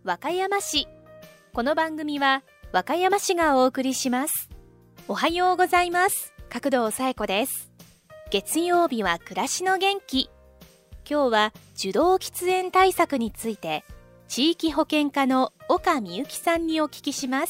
和歌山市。この番組は和歌山市がお送りします。おはようございます。角堂紗恵子です。月曜日は暮らしの元気。今日は受動喫煙対策について地域保健課の岡美幸さんにお聞きします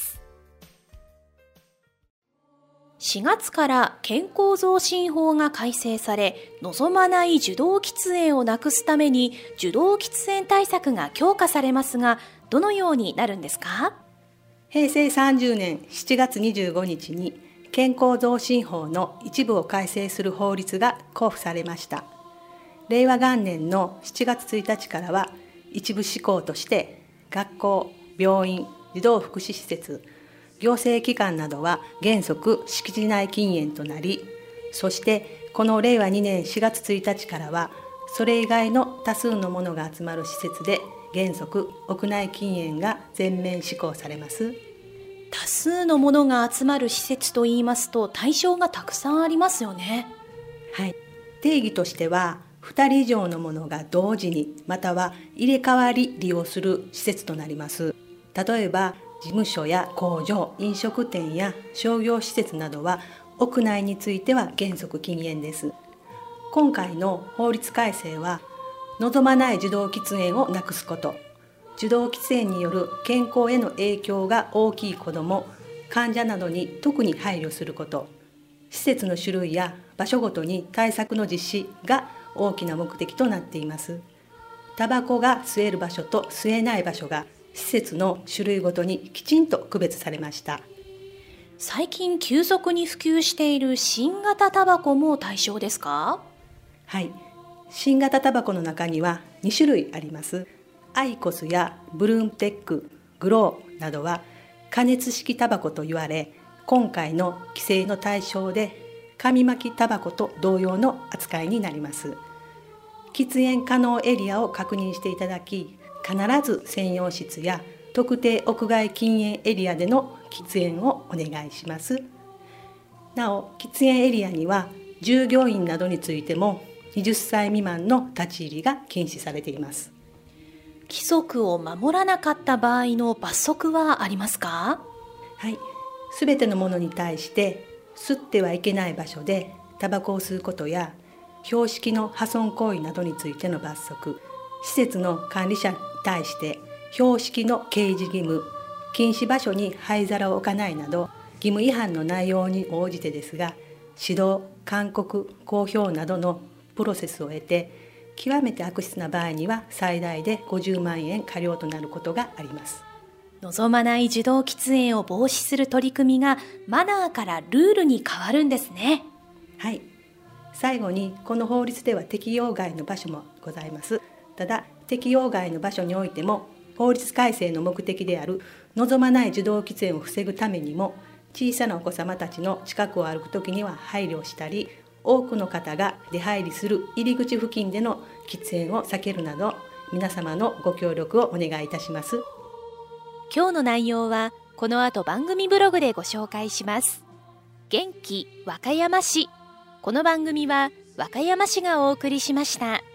。4月から健康増進法が改正され、望まない受動喫煙をなくすために受動喫煙対策が強化されますが、どのようになるんですか？ 平成30年7月25日に健康増進法の一部を改正する法律が公布されました。令和元年の7月1日からは一部施行として学校、病院、児童福祉施設、行政機関などは原則敷地内禁煙となり、そしてこの令和2年4月1日からはそれ以外の多数のものが集まる施設で原則屋内禁煙が全面施行されます。 多数のものが集まる施設といいますと対象がたくさんありますよね。 はい、定義としては2人以上のものが同時にまたは入れ替わり利用する施設となります。例えば事務所や工場、飲食店や商業施設などは屋内については原則禁煙です。今回の法律改正は望まない受動喫煙をなくすこと、受動喫煙による健康への影響が大きい子ども、患者などに特に配慮すること、施設の種類や場所ごとに対策の実施が大きな目的となっています。タバコが吸える場所と吸えない場所が施設の種類ごとにきちんと区別されました。 最近急速に普及している新型タバコも対象ですか？ はい、新型タバコの中には2種類あります。アイコスやブルームテック、グローなどは加熱式タバコと言われ、今回の規制の対象で紙巻きタバコと同様の扱いになります。喫煙可能エリアを確認していただき、必ず専用室や特定屋外禁煙エリアでの喫煙をお願いします。なお、喫煙エリアには従業員などについても20歳未満の立ち入りが禁止されています。 規則を守らなかった場合の罰則はありますか？ はい、すべてのものに対して吸ってはいけない場所でタバコを吸うことや標識の破損行為などについての罰則、施設の管理者に対して標識の掲示義務、禁止場所に灰皿を置かないなど義務違反の内容に応じてですが、指導、勧告、公表などのプロセスを得て、極めて悪質な場合には最大で50万円科料となることがあります。 望まない受動喫煙を防止する取り組みがマナーからルールに変わるんですね。 はい、最後にこの法律では適用外の場所もございます。ただ適用外の場所においても法律改正の目的である望まない受動喫煙を防ぐためにも、小さなお子様たちの近くを歩くときには配慮したり、多くの方が出入りする入り口付近での喫煙を避けるなど、皆様のご協力をお願いいたします。 今日の内容はこの後番組ブログでご紹介します。元気和歌山市。この番組は和歌山市がお送りしました。